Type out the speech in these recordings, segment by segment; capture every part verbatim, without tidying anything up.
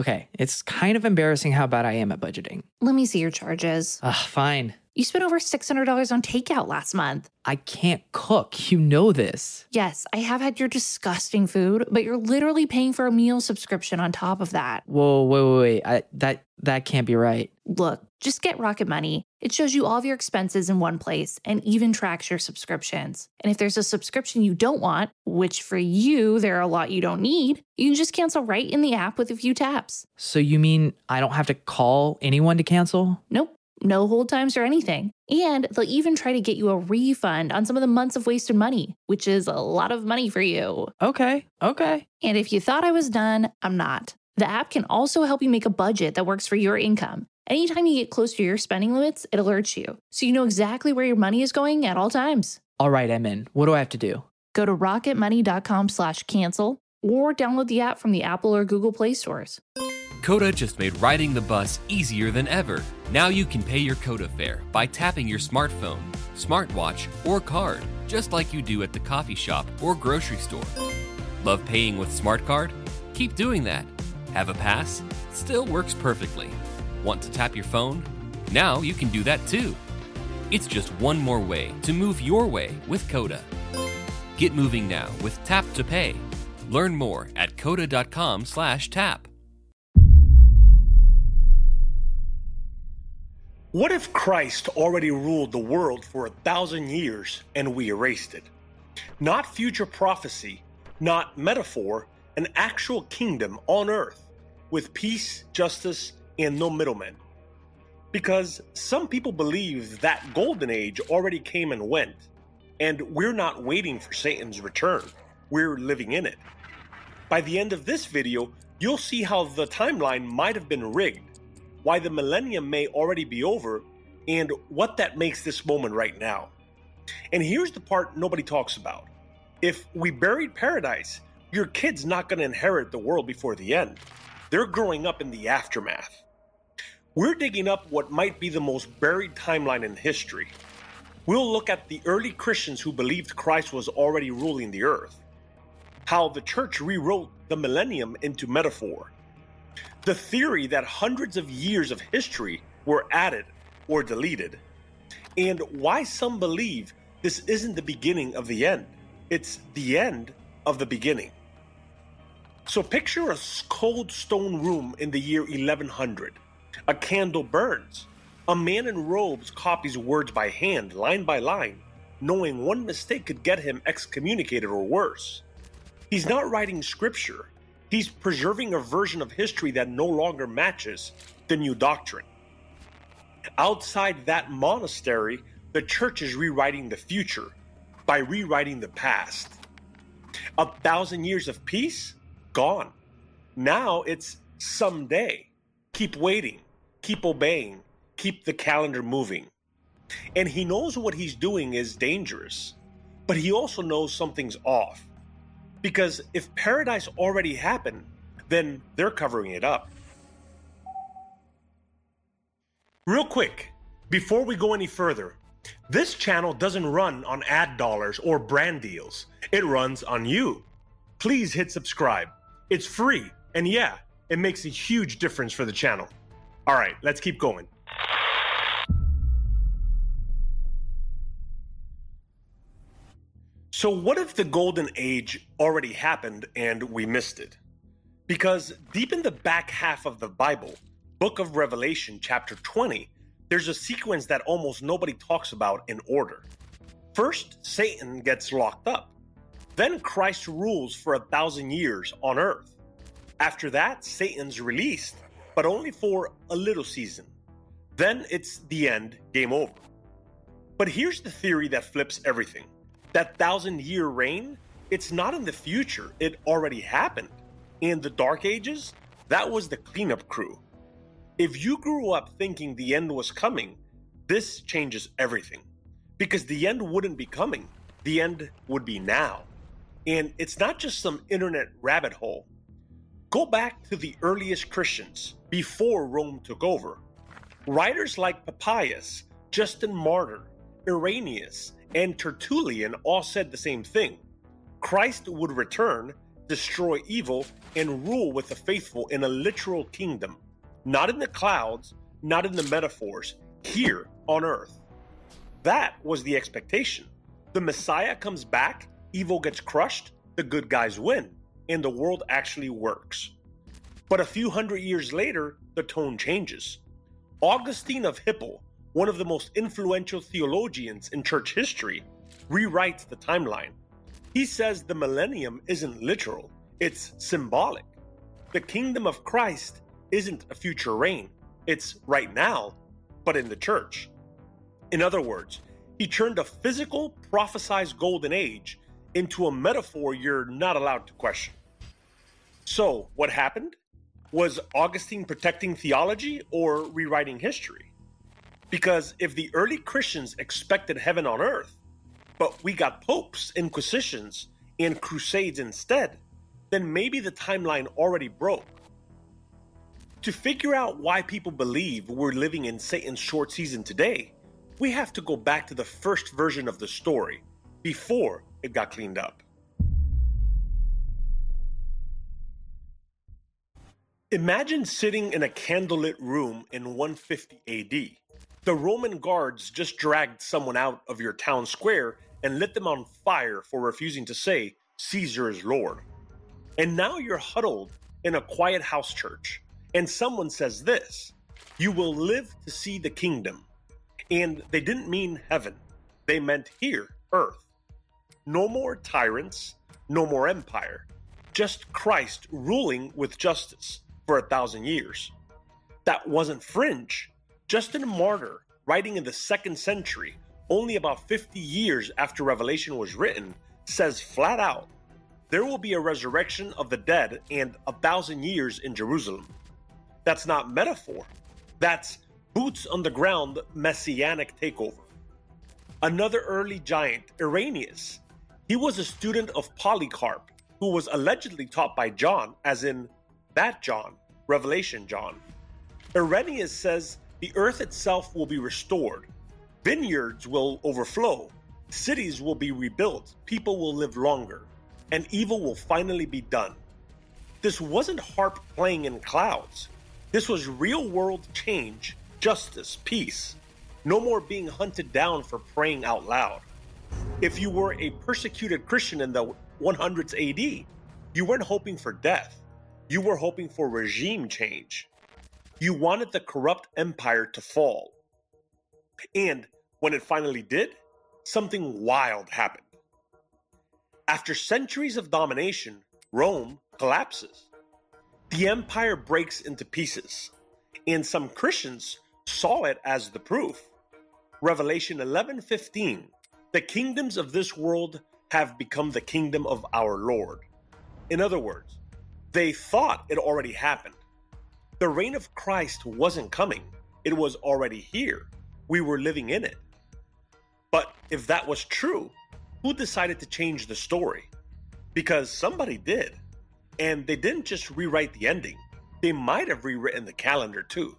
Okay, it's kind of embarrassing how bad I am at budgeting. Let me see your charges. Ugh, fine. You spent over six hundred dollars on takeout last month. I can't cook. You know this. Yes, I have had your disgusting food, but you're literally paying for a meal subscription on top of that. Whoa, wait, wait, wait. I, that, that can't be right. Look, just get Rocket Money. It shows you all of your expenses in one place and even tracks your subscriptions. And if there's a subscription you don't want, which for you, there are a lot you don't need, you can just cancel right in the app with a few taps. So you mean I don't have to call anyone to cancel? Nope. No hold times or anything. And they'll even try to get you a refund on some of the months of wasted money, which is a lot of money for you. Okay, okay. And if you thought I was done, I'm not. The app can also help you make a budget that works for your income. Anytime you get close to your spending limits, it alerts you, so you know exactly where your money is going at all times. All right, I'm in. What do I have to do? Go to rocketmoney.com slash cancel or download the app from the Apple or Google Play stores. Coda just made riding the bus easier than ever. Now you can pay your Coda fare by tapping your smartphone, smartwatch, or card, just like you do at the coffee shop or grocery store. Love paying with Smart Card? Keep doing that. Have a pass? Still works perfectly. Want to tap your phone? Now you can do that too. It's just one more way to move your way with Coda. Get moving now with Tap to Pay. Learn more at coda.com slash tap. What if Christ already ruled the world for a thousand years and we erased it? Not future prophecy, not metaphor, an actual kingdom on earth with peace, justice, and no middlemen. Because some people believe that golden age already came and went, and we're not waiting for Satan's return. We're living in it. By the end of this video, you'll see how the timeline might have been rigged, why the millennium may already be over, and what that makes this moment right now. And here's the part nobody talks about. If we buried paradise, your kid's not going to inherit the world before the end. They're growing up in the aftermath. We're digging up what might be the most buried timeline in history. We'll look at the early Christians who believed Christ was already ruling the earth, how the church rewrote the millennium into metaphor, the theory that hundreds of years of history were added or deleted, and why some believe this isn't the beginning of the end. It's the end of the beginning. So picture a cold stone room in the year eleven hundred. A candle burns. A man in robes copies words by hand, line by line, knowing one mistake could get him excommunicated or worse. He's not writing scripture. He's preserving a version of history that no longer matches the new doctrine. Outside that monastery, the church is rewriting the future by rewriting the past. A thousand years of peace? Gone. Now it's someday. Keep waiting. Keep obeying. Keep the calendar moving. And he knows what he's doing is dangerous, but he also knows something's off. Because if paradise already happened, then they're covering it up. Real quick, before we go any further, this channel doesn't run on ad dollars or brand deals. It runs on you. Please hit subscribe. It's free, and yeah, it makes a huge difference for the channel. All right, let's keep going. So what if the golden age already happened and we missed it? Because deep in the back half of the Bible, Book of Revelation, chapter twenty, there's a sequence that almost nobody talks about in order. First, Satan gets locked up. Then Christ rules for a thousand years on earth. After that, Satan's released, but only for a little season. Then it's the end, game over. But here's the theory that flips everything. That thousand-year reign, it's not in the future. It already happened. In the Dark Ages, that was the cleanup crew. If you grew up thinking the end was coming, this changes everything. Because the end wouldn't be coming. The end would be now. And it's not just some internet rabbit hole. Go back to the earliest Christians, before Rome took over. Writers like Papias, Justin Martyr, Irenaeus, and Tertullian all said the same thing. Christ would return, destroy evil, and rule with the faithful in a literal kingdom, not in the clouds, not in the metaphors, here on earth. That was the expectation. The Messiah comes back, evil gets crushed, the good guys win, and the world actually works. But a few hundred years later, the tone changes. Augustine of Hippo, one of the most influential theologians in church history, rewrites the timeline. He says the millennium isn't literal, it's symbolic. The kingdom of Christ isn't a future reign, it's right now, but in the church. In other words, he turned a physical, prophesized golden age into a metaphor you're not allowed to question. So, what happened? Was Augustine protecting theology or rewriting history? Because if the early Christians expected heaven on earth, but we got popes, inquisitions, and crusades instead, then maybe the timeline already broke. To figure out why people believe we're living in Satan's short season today, we have to go back to the first version of the story, before it got cleaned up. Imagine sitting in a candlelit room in one fifty A D. The Roman guards just dragged someone out of your town square and lit them on fire for refusing to say, Caesar is Lord. And now you're huddled in a quiet house church, and someone says this, you will live to see the kingdom. And they didn't mean heaven, they meant here, earth. No more tyrants, no more empire, just Christ ruling with justice for a thousand years. That wasn't fringe. Justin Martyr, writing in the second century, only about fifty years after Revelation was written, says flat out, there will be a resurrection of the dead and a thousand years in Jerusalem. That's not metaphor. That's boots on the ground messianic takeover. Another early giant, Irenaeus, he was a student of Polycarp, who was allegedly taught by John, as in that John, Revelation John. Irenaeus says the earth itself will be restored, vineyards will overflow, cities will be rebuilt, people will live longer, and evil will finally be done. This wasn't harp playing in clouds. This was real world change, justice, peace. No more being hunted down for praying out loud. If you were a persecuted Christian in the hundreds A D, you weren't hoping for death. You were hoping for regime change. You wanted the corrupt empire to fall. And when it finally did, something wild happened. After centuries of domination, Rome collapses. The empire breaks into pieces, and some Christians saw it as the proof. Revelation eleven fifteen, the kingdoms of this world have become the kingdom of our Lord. In other words, they thought it already happened. The reign of Christ wasn't coming. It was already here. We were living in it. But if that was true, who decided to change the story? Because somebody did. And they didn't just rewrite the ending. They might have rewritten the calendar too.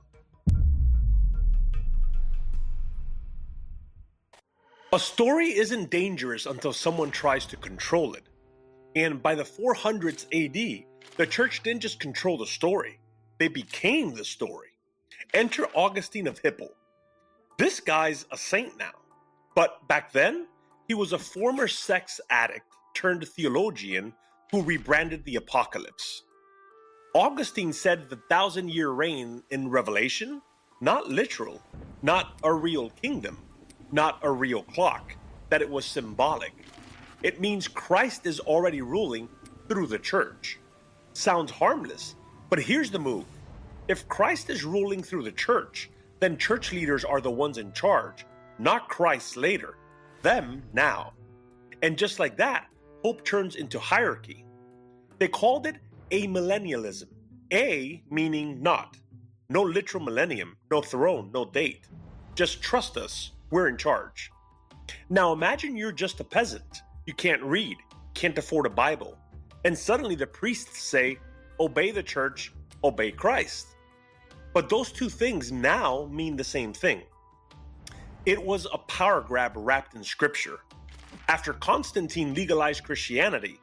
A story isn't dangerous until someone tries to control it. And by the four hundreds A D, the church didn't just control the story. They became the story. Enter Augustine of Hippo. This guy's a saint now. But back then, he was a former sex addict turned theologian who rebranded the apocalypse. Augustine said the thousand-year reign in Revelation, not literal, not a real kingdom, not a real clock, that it was symbolic. It means Christ is already ruling through the church. Sounds harmless, but here's the move. If Christ is ruling through the church, then church leaders are the ones in charge, not Christ later, them now. And just like that, hope turns into hierarchy. They called it amillennialism. A meaning not. No literal millennium, no throne, no date. Just trust us, we're in charge. Now imagine you're just a peasant. You can't read, can't afford a Bible. And suddenly the priests say, obey the church, obey Christ. But those two things now mean the same thing. It was a power grab wrapped in scripture. After Constantine legalized Christianity,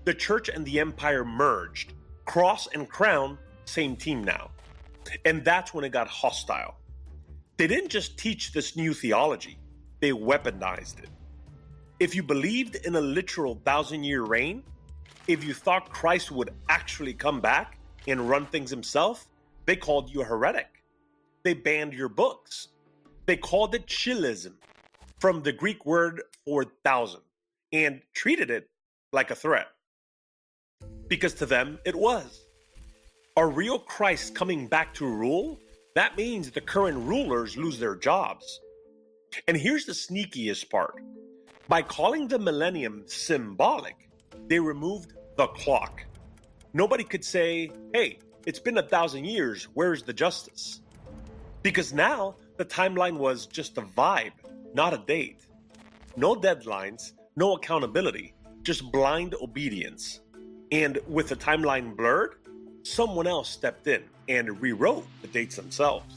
The church and the empire merged. Cross and crown, same team now. And that's when it got hostile. They didn't just teach this new theology, they weaponized it. If you believed in a literal thousand-year reign, if you thought Christ would actually come back and run things himself, they called you a heretic. They banned your books. They called it chillism, from the Greek word for thousand, and treated it like a threat. Because to them, it was. A real Christ coming back to rule, that means the current rulers lose their jobs. And here's the sneakiest part. By calling the millennium symbolic, they removed the clock. Nobody could say, hey, it's been a thousand years, where's the justice? Because now the timeline was just a vibe, not a date. No deadlines, no accountability, just blind obedience. And with the timeline blurred, someone else stepped in and rewrote the dates themselves.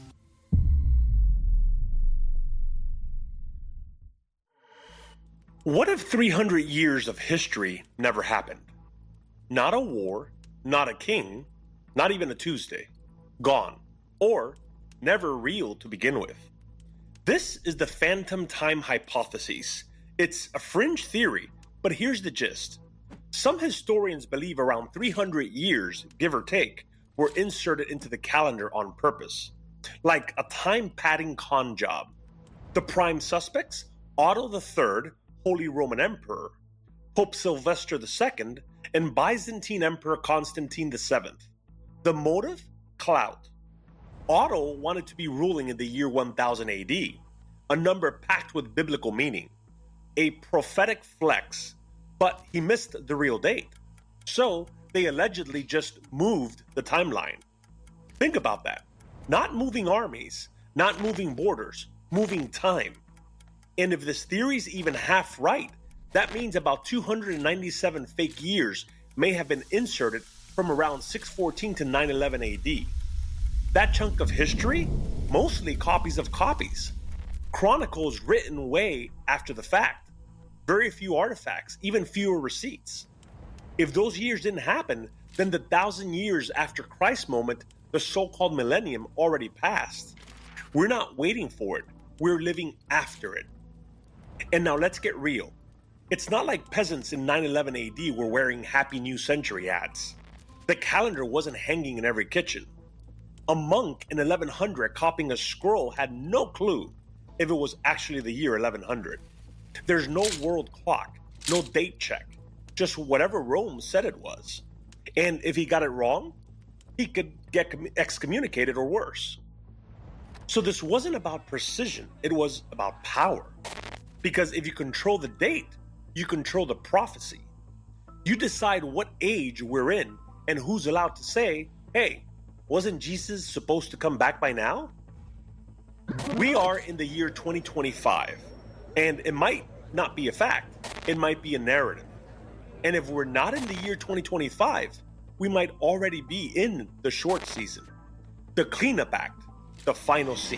What if three hundred years of history never happened? Not a war, not a king, not even a Tuesday. Gone. Or never real to begin with. This is the phantom time hypothesis. It's a fringe theory, but here's the gist. Some historians believe around three hundred years, give or take, were inserted into the calendar on purpose, like a time-padding con job. The prime suspects? Otto the Third, Holy Roman Emperor, Pope Sylvester the Second, and Byzantine Emperor Constantine the Seventh. The motive? Clout. Otto wanted to be ruling in the year one thousand A D, a number packed with biblical meaning, a prophetic flex, but he missed the real date. So they allegedly just moved the timeline. Think about that. Not moving armies, not moving borders, moving time. And if this theory's even half right, that means about two hundred ninety-seven fake years may have been inserted from around six fourteen to nine eleven A D. That chunk of history? Mostly copies of copies. Chronicles written way after the fact. Very few artifacts, even fewer receipts. If those years didn't happen, then the thousand years after Christ's moment, the so-called millennium, already passed. We're not waiting for it. We're living after it. And now let's get real. It's not like peasants in nine eleven A D were wearing Happy New Century hats. The calendar wasn't hanging in every kitchen. A monk in eleven hundred copying a scroll had no clue if it was actually the year eleven hundred. There's no world clock, no date check, just whatever Rome said it was. And if he got it wrong, he could get excommunicated or worse. So this wasn't about precision, it was about power. Because if you control the date, you control the prophecy. You decide what age we're in and who's allowed to say, hey, wasn't Jesus supposed to come back by now? We are in the year twenty twenty-five, and it might not be a fact. It might be a narrative. And if we're not in the year twenty twenty-five, we might already be in the short season, the cleanup act, the final scene.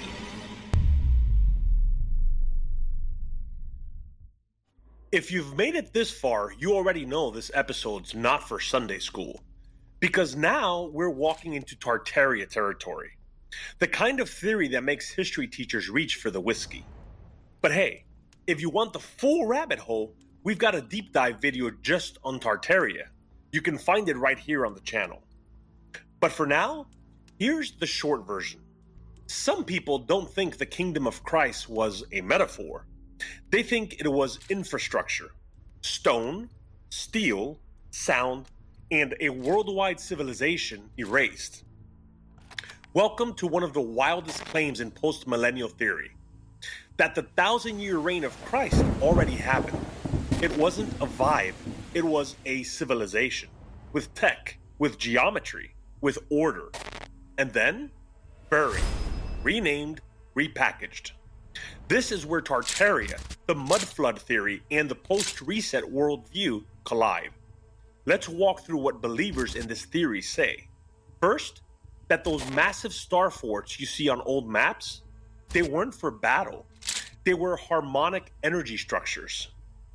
If you've made it this far, you already know this episode's not for Sunday school. Because now we're walking into Tartaria territory. The kind of theory that makes history teachers reach for the whiskey. But hey, if you want the full rabbit hole, we've got a deep dive video just on Tartaria. You can find it right here on the channel. But for now, here's the short version. Some people don't think the kingdom of Christ was a metaphor. They think it was infrastructure, stone, steel, sound, and a worldwide civilization erased. Welcome to one of the wildest claims in post-millennial theory, that the thousand-year reign of Christ already happened. It wasn't a vibe, it was a civilization, with tech, with geometry, with order, and then buried, renamed, repackaged. This is where Tartaria, the mud flood theory, and the post-reset worldview collide. Let's walk through what believers in this theory say. First, that those massive star forts you see on old maps, they weren't for battle. They were harmonic energy structures.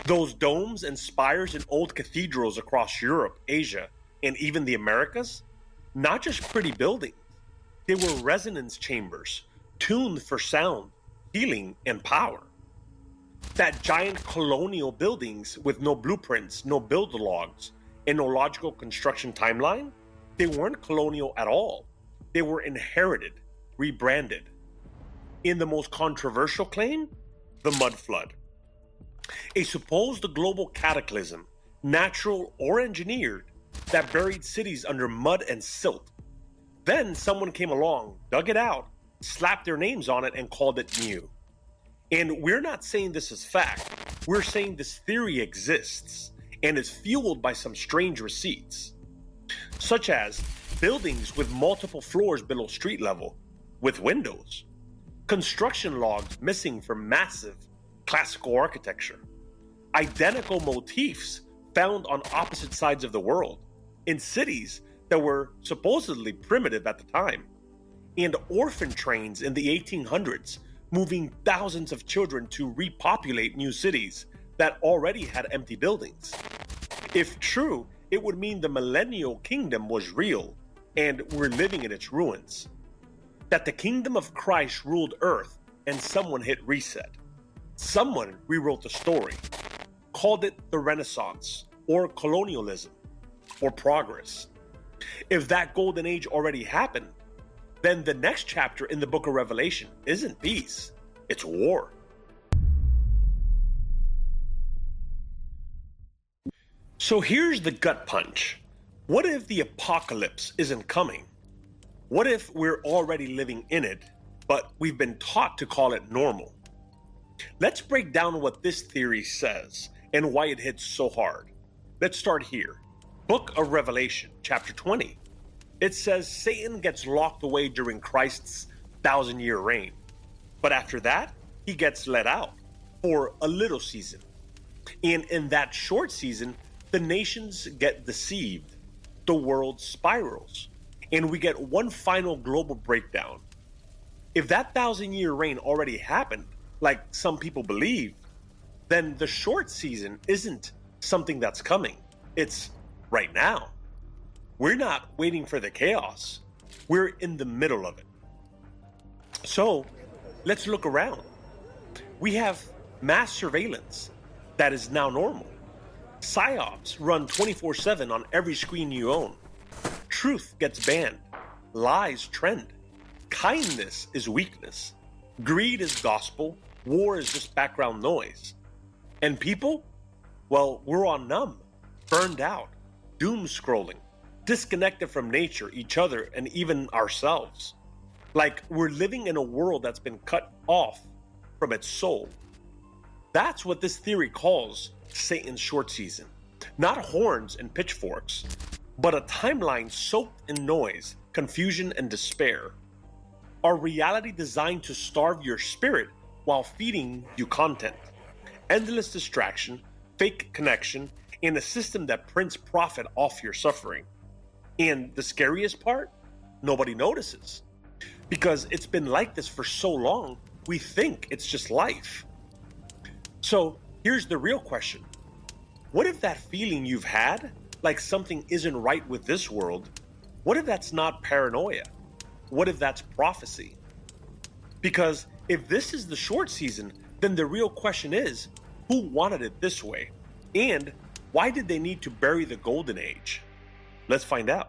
Those domes and spires in old cathedrals across Europe, Asia, and even the Americas, not just pretty buildings, they were resonance chambers tuned for sound, healing, and power. That giant colonial buildings with no blueprints, no build logs, and no logical construction timeline, they weren't colonial at all. They were inherited, rebranded. In the most controversial claim, the mud flood. A supposed global cataclysm, natural or engineered, that buried cities under mud and silt. Then someone came along, dug it out, slapped their names on it, and called it new. And we're not saying this is fact. We're saying this theory exists and is fueled by some strange receipts, such as buildings with multiple floors below street level, with windows, construction logs missing from massive classical architecture, identical motifs found on opposite sides of the world in cities that were supposedly primitive at the time, and orphan trains in the eighteen hundreds moving thousands of children to repopulate new cities that already had empty buildings. If true, it would mean the millennial kingdom was real and we're living in its ruins. That the kingdom of Christ ruled earth and someone hit reset. Someone rewrote the story, called it the Renaissance, or colonialism, or progress. If that golden age already happened, then the next chapter in the book of Revelation isn't peace, it's war. So here's the gut punch. What if the apocalypse isn't coming? What if we're already living in it, but we've been taught to call it normal? Let's break down what this theory says and why it hits so hard. Let's start here. Book of Revelation, chapter twenty. It says Satan gets locked away during Christ's thousand-year reign. But after that, he gets let out for a little season. And in that short season, the nations get deceived. The world spirals. And we get one final global breakdown. If that thousand-year reign already happened, like some people believe, then the short season isn't something that's coming. It's right now. We're not waiting for the chaos. We're in the middle of it. So let's look around. We have mass surveillance that is now normal. Psyops run twenty-four seven on every screen you own. Truth gets banned. Lies trend. Kindness is weakness. Greed is gospel. War is just background noise. And people? Well, we're on numb, burned out, doom scrolling, disconnected from nature, each other, and even ourselves. Like we're living in a world that's been cut off from its soul. That's what this theory calls Satan's short season. Not horns and pitchforks, but a timeline soaked in noise, confusion, and despair. A reality designed to starve your spirit while feeding you content. Endless distraction, fake connection, and a system that prints profit off your suffering. And the scariest part? Nobody notices. Because it's been like this for so long, we think it's just life. So here's the real question. What if that feeling you've had, like something isn't right with this world, what if that's not paranoia? What if that's prophecy? Because if this is the short season, then the real question is, who wanted it this way? And why did they need to bury the golden age? Let's find out.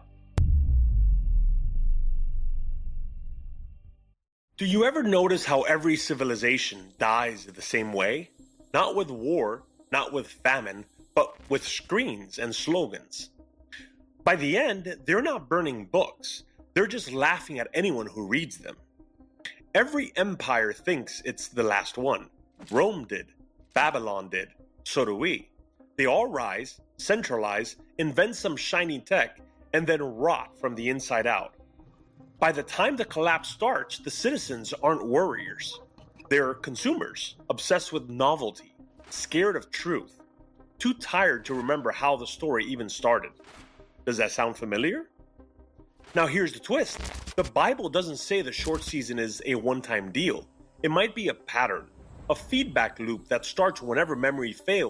Do you ever notice how every civilization dies the same way? Not with war, not with famine, but with screens and slogans. By the end, they're not burning books. They're just laughing at anyone who reads them. Every empire thinks it's the last one. Rome did. Babylon did. So do we. They all rise, centralize, invent some shiny tech, and then rot from the inside out. By the time the collapse starts, the citizens aren't warriors. They're consumers, obsessed with novelty, scared of truth, too tired to remember how the story even started. Does that sound familiar? Now here's the twist. The Bible doesn't say the short season is a one-time deal. It might be a pattern, a feedback loop that starts whenever memory fails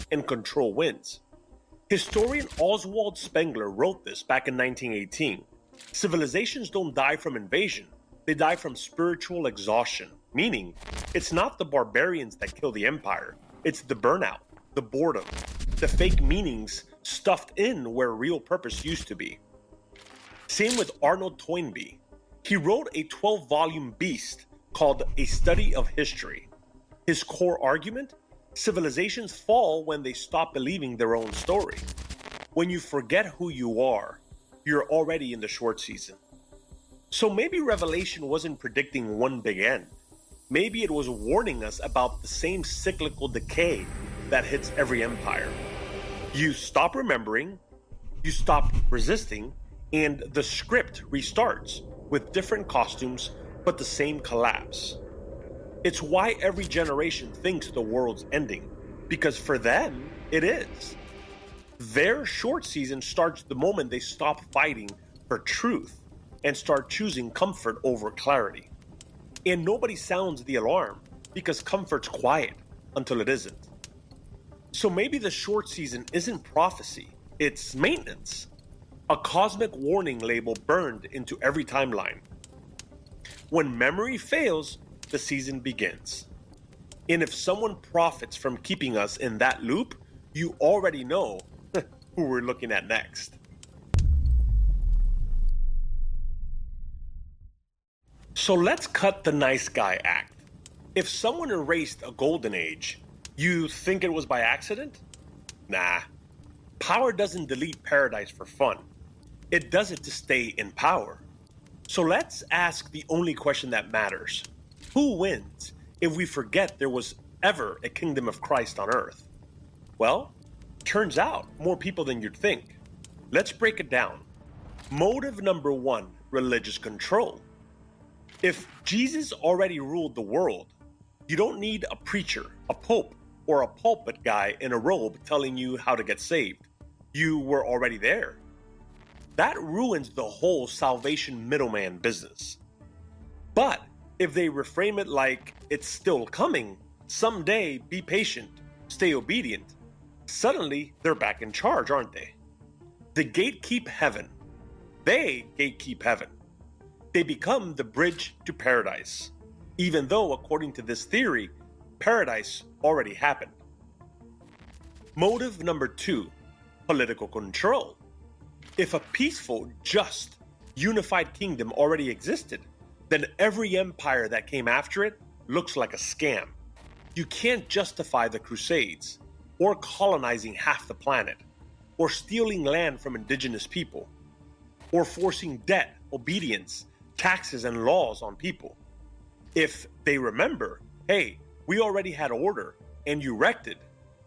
and control wins. Historian Oswald Spengler wrote this back in nineteen eighteen. Civilizations don't die from invasion, they die from spiritual exhaustion, meaning it's not the barbarians that kill the empire, it's the burnout, the boredom, the fake meanings stuffed in where real purpose used to be. Same with Arnold Toynbee. He wrote a twelve-volume beast called A Study of History. His core argument? Civilizations fall when they stop believing their own story. When you forget who you are, you're already in the short season. So maybe Revelation wasn't predicting one big end. Maybe it was warning us about the same cyclical decay that hits every empire. You stop remembering, you stop resisting, and the script restarts with different costumes but the same collapse. It's why every generation thinks the world's ending, because for them, it is. Their short season starts the moment they stop fighting for truth and start choosing comfort over clarity. And nobody sounds the alarm because comfort's quiet until it isn't. So maybe the short season isn't prophecy, it's maintenance. A cosmic warning label burned into every timeline. When memory fails, the season begins. And if someone profits from keeping us in that loop, you already know who we're looking at next. So let's cut the nice guy act. If someone erased a golden age, you think it was by accident? Nah. Power doesn't delete paradise for fun. It does it to stay in power. So let's ask the only question that matters. Who wins if we forget there was ever a kingdom of Christ on earth? Well, turns out more people than you'd think. Let's break it down. Motive number one, religious control. If Jesus already ruled the world, you don't need a preacher, a pope, or a pulpit guy in a robe telling you how to get saved. You were already there. That ruins the whole salvation middleman business. But if they reframe it like it's still coming, someday be patient, stay obedient, suddenly they're back in charge, aren't they? They gatekeep heaven. They gatekeep heaven. They become the bridge to paradise, even though, according to this theory, paradise already happened. Motive number two, political control. If a peaceful, just, unified kingdom already existed, then every empire that came after it looks like a scam. You can't justify the Crusades, or colonizing half the planet, or stealing land from indigenous people, or forcing debt, obedience, taxes, and laws on people. If they remember, hey, we already had order, and you wrecked it.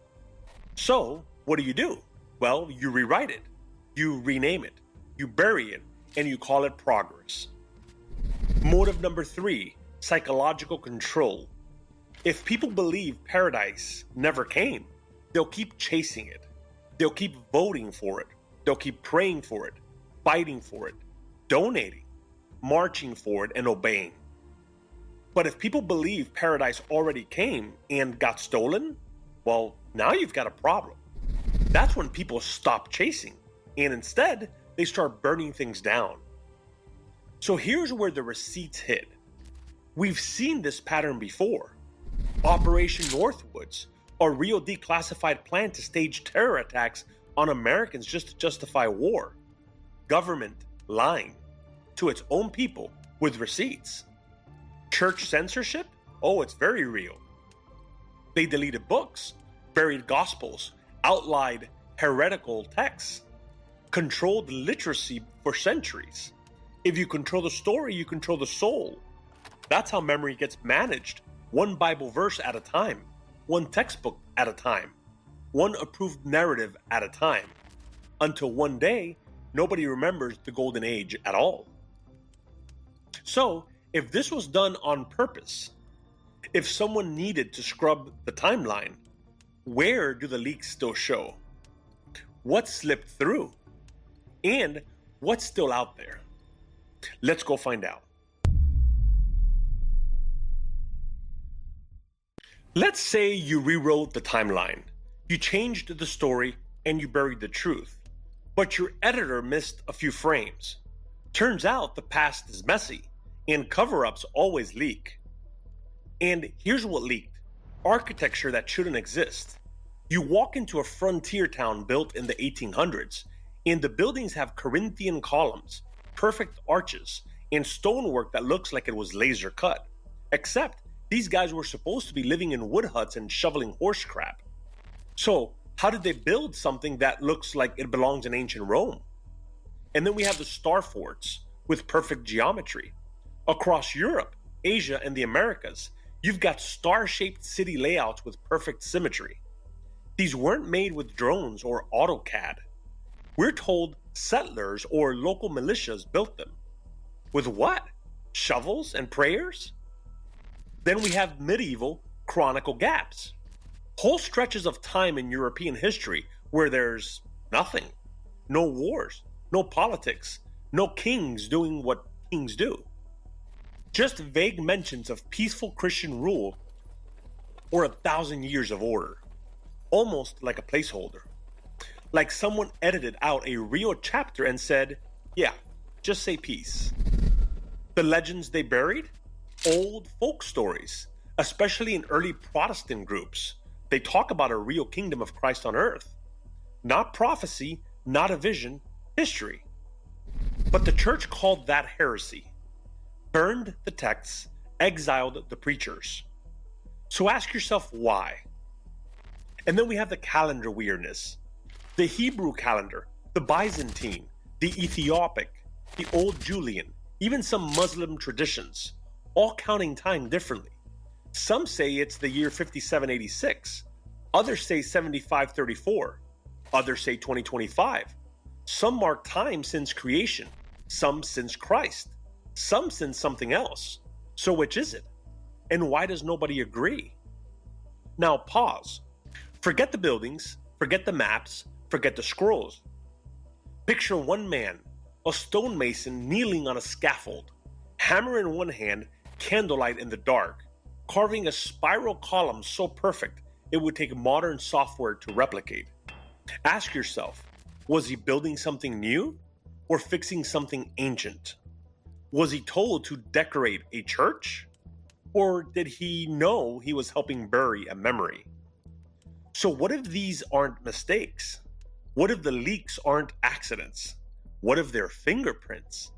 So, what do you do? Well, you rewrite it. You rename it, you bury it, and you call it progress. Motive number three, psychological control. If people believe paradise never came, they'll keep chasing it. They'll keep voting for it. They'll keep praying for it, fighting for it, donating, marching for it, and obeying. But if people believe paradise already came and got stolen, well, now you've got a problem. That's when people stop chasing. And instead, they start burning things down. So here's where the receipts hit. We've seen this pattern before. Operation Northwoods, a real declassified plan to stage terror attacks on Americans just to justify war. Government lying to its own people with receipts. Church censorship? Oh, it's very real. They deleted books, buried gospels, outlawed heretical texts, controlled literacy for centuries. If you control the story, you control the soul. That's how memory gets managed, one Bible verse at a time, one textbook at a time, one approved narrative at a time, until one day, nobody remembers the golden age at all. So, if this was done on purpose, if someone needed to scrub the timeline, where do the leaks still show? What slipped through? And what's still out there? Let's go find out. Let's say you rewrote the timeline. You changed the story and you buried the truth. But your editor missed a few frames. Turns out the past is messy, and cover-ups always leak. And here's what leaked: architecture that shouldn't exist. You walk into a frontier town built in the eighteen hundreds, and the buildings have Corinthian columns, perfect arches, and stonework that looks like it was laser cut. Except these guys were supposed to be living in wood huts and shoveling horse crap. So how did they build something that looks like it belongs in ancient Rome? And then we have the star forts with perfect geometry. Across Europe, Asia, and the Americas, you've got star-shaped city layouts with perfect symmetry. These weren't made with drones or AutoCAD. We're told settlers or local militias built them. With what? Shovels and prayers? Then we have medieval chronicle gaps. Whole stretches of time in European history where there's nothing. No wars, no politics, no kings doing what kings do. Just vague mentions of peaceful Christian rule or a thousand years of order. Almost like a placeholder. Like someone edited out a real chapter and said, yeah, just say peace. The legends they buried? Old folk stories, especially in early Protestant groups. They talk about a real kingdom of Christ on earth. Not prophecy, not a vision, history. But the church called that heresy. Burned the texts, exiled the preachers. So ask yourself why. And then we have the calendar weirdness. The Hebrew calendar, the Byzantine, the Ethiopic, the Old Julian, even some Muslim traditions, all counting time differently. Some say it's the year fifty-seven eighty-six. Others say seventy-five thirty-four. Others say twenty twenty-five. Some mark time since creation. Some since Christ. Some since something else. So which is it? And why does nobody agree? Now pause. Forget the buildings. Forget the maps. Forget the scrolls. Picture one man, a stonemason kneeling on a scaffold, hammer in one hand, candlelight in the dark, carving a spiral column so perfect it would take modern software to replicate. Ask yourself, was he building something new or fixing something ancient? Was he told to decorate a church? Or did he know he was helping bury a memory? So what if these aren't mistakes? What if the leaks aren't accidents? What if they're fingerprints?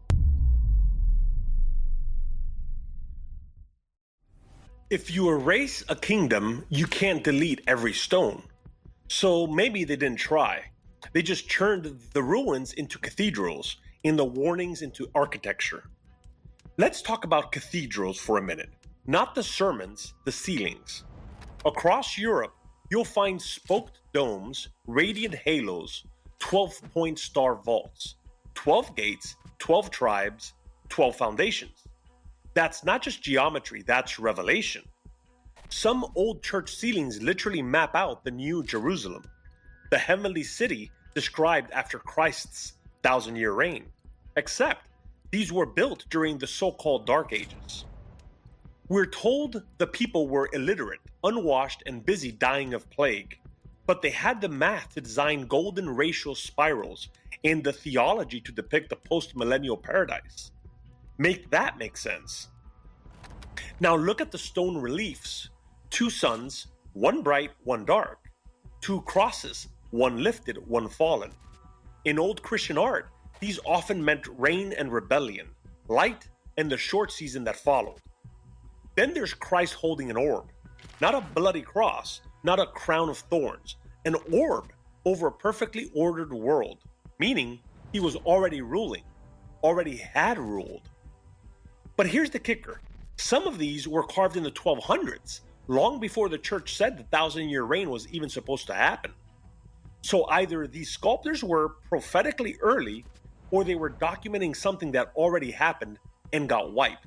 If you erase a kingdom, you can't delete every stone. So maybe they didn't try. They just turned the ruins into cathedrals and the warnings into architecture. Let's talk about cathedrals for a minute. Not the sermons, the ceilings. Across Europe, you'll find spoked domes, radiant halos, twelve-point star vaults, twelve gates, twelve tribes, twelve foundations. That's not just geometry, that's revelation. Some old church ceilings literally map out the New Jerusalem, the heavenly city described after Christ's thousand-year reign. Except, these were built during the so-called Dark Ages. We're told the people were illiterate, unwashed, and busy dying of plague, but they had the math to design golden racial spirals and the theology to depict the post-millennial paradise. Make that make sense. Now look at the stone reliefs. Two suns, one bright, one dark. Two crosses, one lifted, one fallen. In old Christian art, these often meant rain and rebellion, light and the short season that followed. Then there's Christ holding an orb. Not a bloody cross, not a crown of thorns. An orb over a perfectly ordered world, meaning he was already ruling, already had ruled. But here's the kicker. Some of these were carved in the twelve hundreds, long before the church said the thousand-year reign was even supposed to happen. So either these sculptors were prophetically early, or they were documenting something that already happened and got wiped.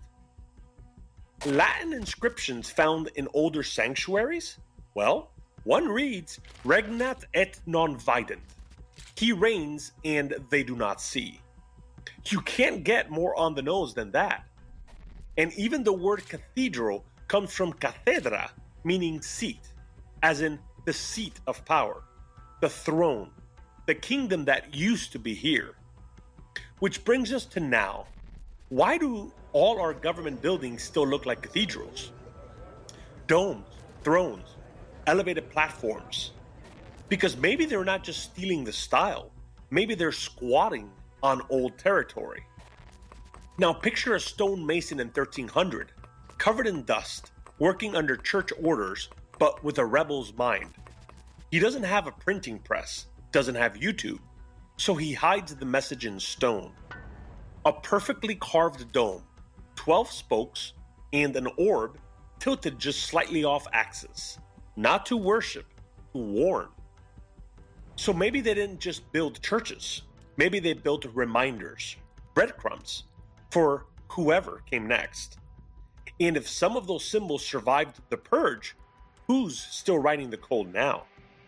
Latin inscriptions found in older sanctuaries? Well, one reads, Regnat et non vident. He reigns and they do not see. You can't get more on the nose than that. And even the word cathedral comes from cathedra, meaning seat, as in the seat of power, the throne, the kingdom that used to be here. Which brings us to now. Why do all our government buildings still look like cathedrals? Domes, thrones, elevated platforms. Because maybe they're not just stealing the style, maybe they're squatting on old territory. Now picture a stonemason in thirteen hundred, covered in dust, working under church orders, but with a rebel's mind. He doesn't have a printing press, doesn't have YouTube, so he hides the message in stone. A perfectly carved dome, twelve spokes, and an orb tilted just slightly off axis. Not to worship, to warn. So maybe they didn't just build churches. Maybe they built reminders, breadcrumbs, for whoever came next. And if some of those symbols survived the purge, who's still writing the code now?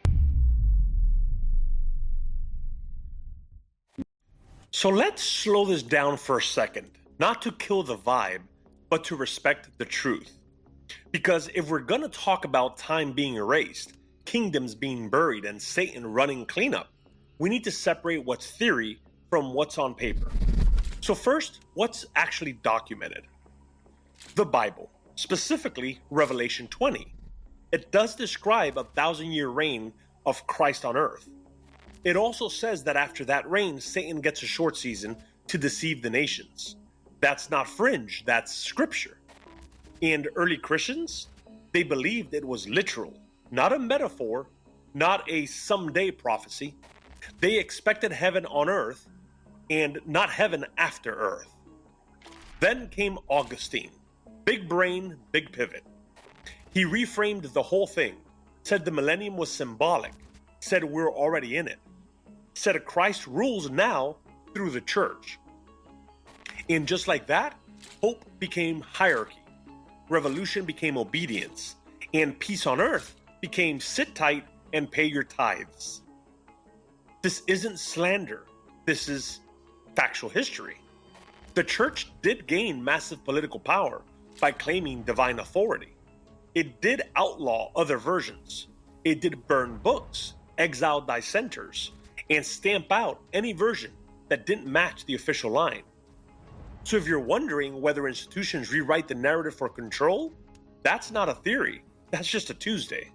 So let's slow this down for a second, not to kill the vibe, but to respect the truth. Because if we're going to talk about time being erased, kingdoms being buried, and Satan running cleanup, we need to separate what's theory from what's on paper. So first, what's actually documented? The Bible, specifically Revelation twenty. It does describe a thousand-year reign of Christ on earth. It also says that after that reign, Satan gets a short season to deceive the nations. That's not fringe, that's scripture. And early Christians, they believed it was literal, not a metaphor, not a someday prophecy. They expected heaven on earth and not heaven after earth. Then came Augustine. Big brain, big pivot. He reframed the whole thing, said the millennium was symbolic, said we're already in it, said Christ rules now through the church. And just like that, hope became hierarchy, revolution became obedience, and peace on earth became sit tight and pay your tithes. This isn't slander, this is factual history. The church did gain massive political power by claiming divine authority. It did outlaw other versions. It did burn books, exile dissenters, and stamp out any version that didn't match the official line. So if you're wondering whether institutions rewrite the narrative for control, that's not a theory, that's just a Tuesday.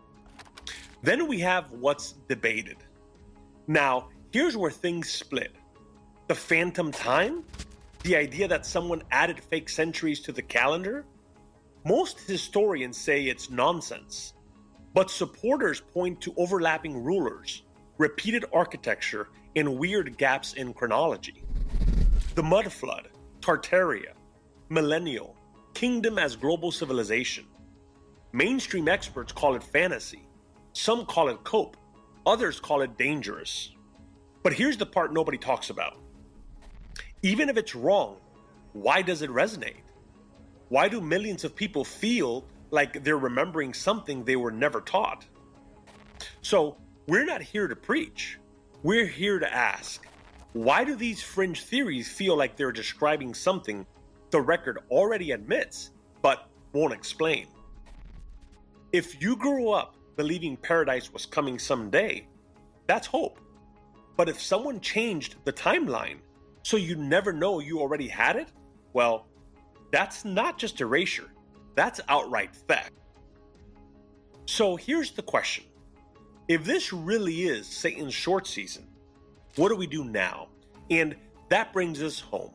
Then we have what's debated. Now, here's where things split. The phantom time? The idea that someone added fake centuries to the calendar? Most historians say it's nonsense, but supporters point to overlapping rulers, repeated architecture, and weird gaps in chronology. The mud flood, Tartaria, millennial, kingdom as global civilization. Mainstream experts call it fantasy. Some call it cope. Others call it dangerous. But here's the part nobody talks about. Even if it's wrong, why does it resonate? Why do millions of people feel like they're remembering something they were never taught? So, we're not here to preach. We're here to ask, why do these fringe theories feel like they're describing something the record already admits, but won't explain? If you grew up believing paradise was coming someday, that's hope. But if someone changed the timeline so you never know you already had it, well, that's not just erasure, that's outright theft. So here's the question. If this really is Satan's short season, what do we do now? And that brings us home.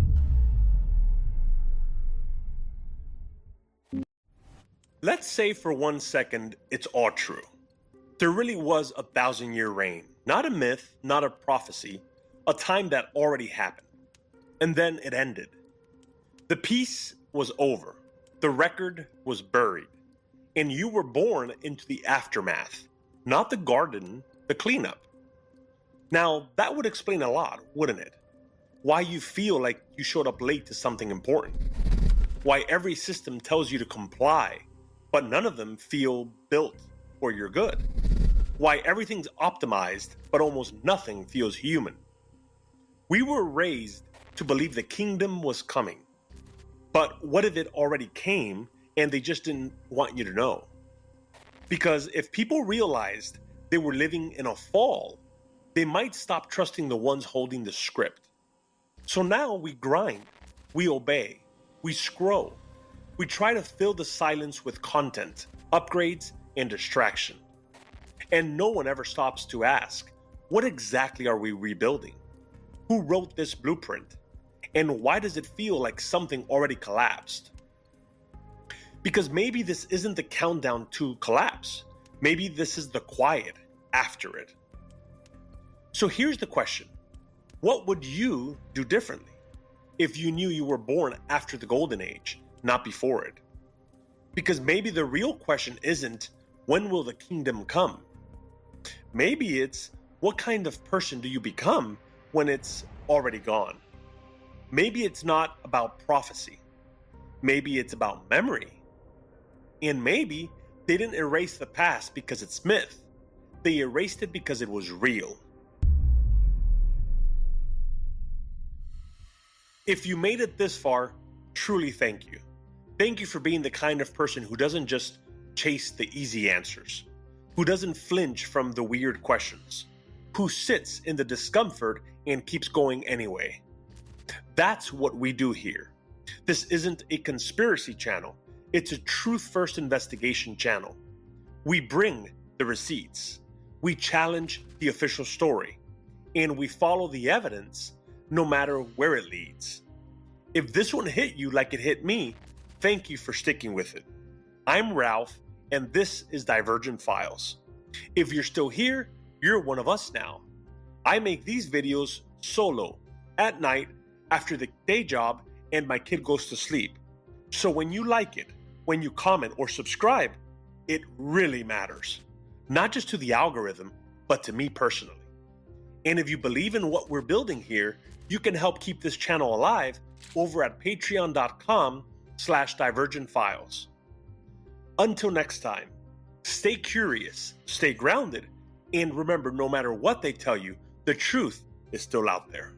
Let's say for one second it's all true. There really was a thousand-year reign, not a myth, not a prophecy, a time that already happened. And then it ended. The peace was over. The record was buried. And you were born into the aftermath, not the garden, the cleanup. Now, that would explain a lot, wouldn't it? Why you feel like you showed up late to something important. Why every system tells you to comply, but none of them feel built for your good. Why everything's optimized, but almost nothing feels human. We were raised to believe the kingdom was coming. But what if it already came and they just didn't want you to know? Because if people realized they were living in a fall, they might stop trusting the ones holding the script. So now we grind, we obey, we scroll, we try to fill the silence with content, upgrades, and distraction. And no one ever stops to ask, what exactly are we rebuilding? Who wrote this blueprint? And why does it feel like something already collapsed? Because maybe this isn't the countdown to collapse. Maybe this is the quiet after it. So here's the question. What would you do differently if you knew you were born after the golden age, not before it? Because maybe the real question isn't, when will the kingdom come? Maybe it's, what kind of person do you become when it's already gone? Maybe it's not about prophecy. Maybe it's about memory. And maybe they didn't erase the past because it's myth. They erased it because it was real. If you made it this far, truly thank you. Thank you for being the kind of person who doesn't just chase the easy answers, who doesn't flinch from the weird questions, who sits in the discomfort and keeps going anyway. That's what we do here. This isn't a conspiracy channel. It's a truth-first investigation channel. We bring the receipts. We challenge the official story. And we follow the evidence no matter where it leads. If this one hit you like it hit me, thank you for sticking with it. I'm Ralph, and this is Divergent Files. If you're still here, you're one of us now. I make these videos solo, at night, after the day job, and my kid goes to sleep. So when you like it, when you comment or subscribe, it really matters. Not just to the algorithm, but to me personally. And if you believe in what we're building here, you can help keep this channel alive over at patreon.com slash divergent files. Until next time, stay curious, stay grounded, and remember, no matter what they tell you, the truth is still out there.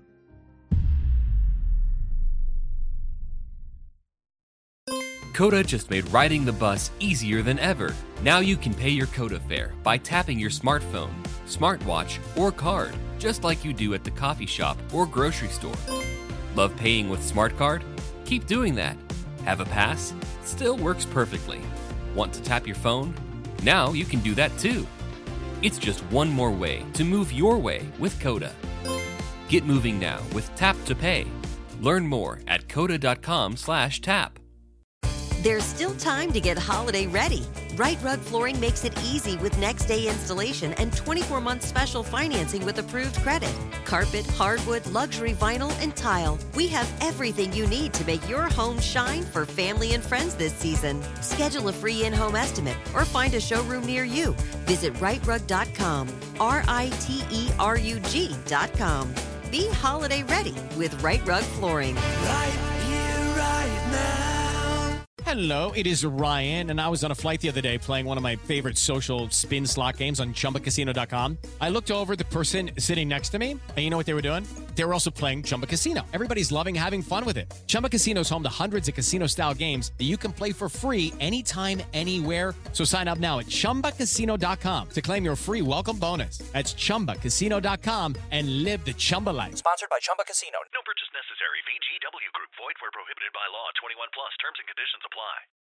Coda just made riding the bus easier than ever. Now you can pay your Coda fare by tapping your smartphone, smartwatch, or card, just like you do at the coffee shop or grocery store. Love paying with Smart Card? Keep doing that. Have a pass? Still works perfectly. Want to tap your phone? Now you can do that too. It's just one more way to move your way with Coda. Get moving now with Tap to Pay. Learn more at coda.com slash tap. There's still time to get holiday ready. Right Rug Flooring makes it easy with next day installation and twenty-four month special financing with approved credit. Carpet, hardwood, luxury vinyl, and tile. We have everything you need to make your home shine for family and friends this season. Schedule a free in-home estimate or find a showroom near you. Visit right rug dot com, R I T E R U G dot com. Be holiday ready with Right Rug Flooring. Right here, right now. Hello, it is Ryan, and I was on a flight the other day playing one of my favorite social spin slot games on chumba casino dot com. I looked over at the person sitting next to me, and you know what they were doing? They were also playing Chumba Casino. Everybody's loving having fun with it. Chumba Casino is home to hundreds of casino-style games that you can play for free anytime, anywhere. So sign up now at chumba casino dot com to claim your free welcome bonus. That's chumba casino dot com and live the Chumba life. Sponsored by Chumba Casino. No purchase necessary. V G W Group. Void where prohibited by law. twenty-one plus. Terms and conditions apply.